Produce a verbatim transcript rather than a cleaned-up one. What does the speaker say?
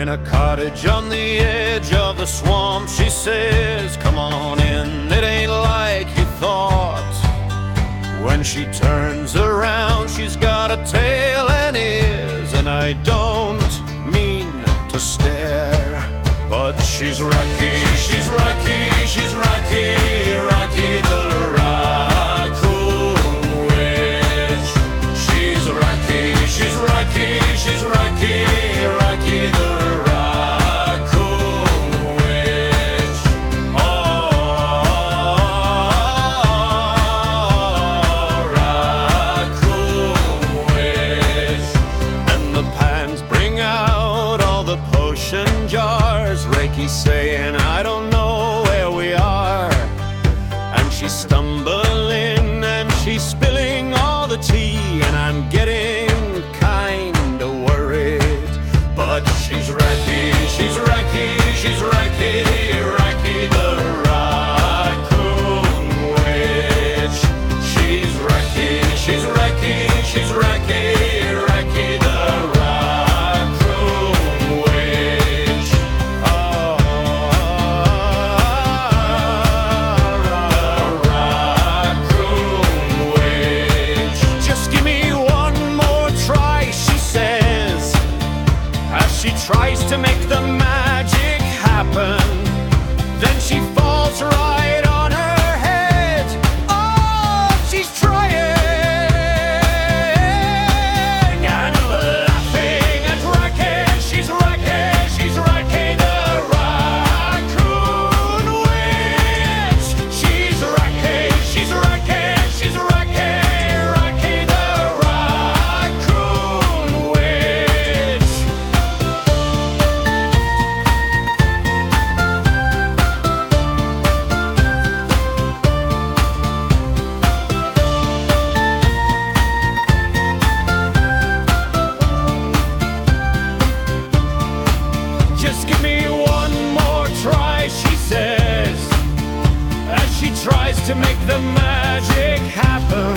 In a cottage on the edge of the swamp, she says, come on in, it ain't like you thought. When she turns around, she's got a tail and ears, and I don't mean to stare, but she's Rocky, she's Rocky, she's Rocky, Rocky the raccoon witch. She's Rocky, she's Rocky, she's Rocky, Rocky the raccoon witch. Oh, raccoon witch. And the pans bring out all the potion jars. Reiki's saying, I don't know where we are. And she's stumbling and she's spilling all the tea, and I'm getting kinda worried. But she's Rocky, she's Rocky, she's Rocky, Rocky the raccoon witch. She's Rocky, she's Rocky, she's Rocky, Rocky the raccoon witch. Oh, raccoon witch. Just give me one more try, she says, as she tries to make the magic happen. Then she falls right on her head. Oh, she's trying and laughing and rocking. She's rocking, she's rocking the raccoon witch. She's rocking, she's rocking, she's rocking, rocking the raccoon witch. Just give me one more try, she says, as she tries to make the magic happen.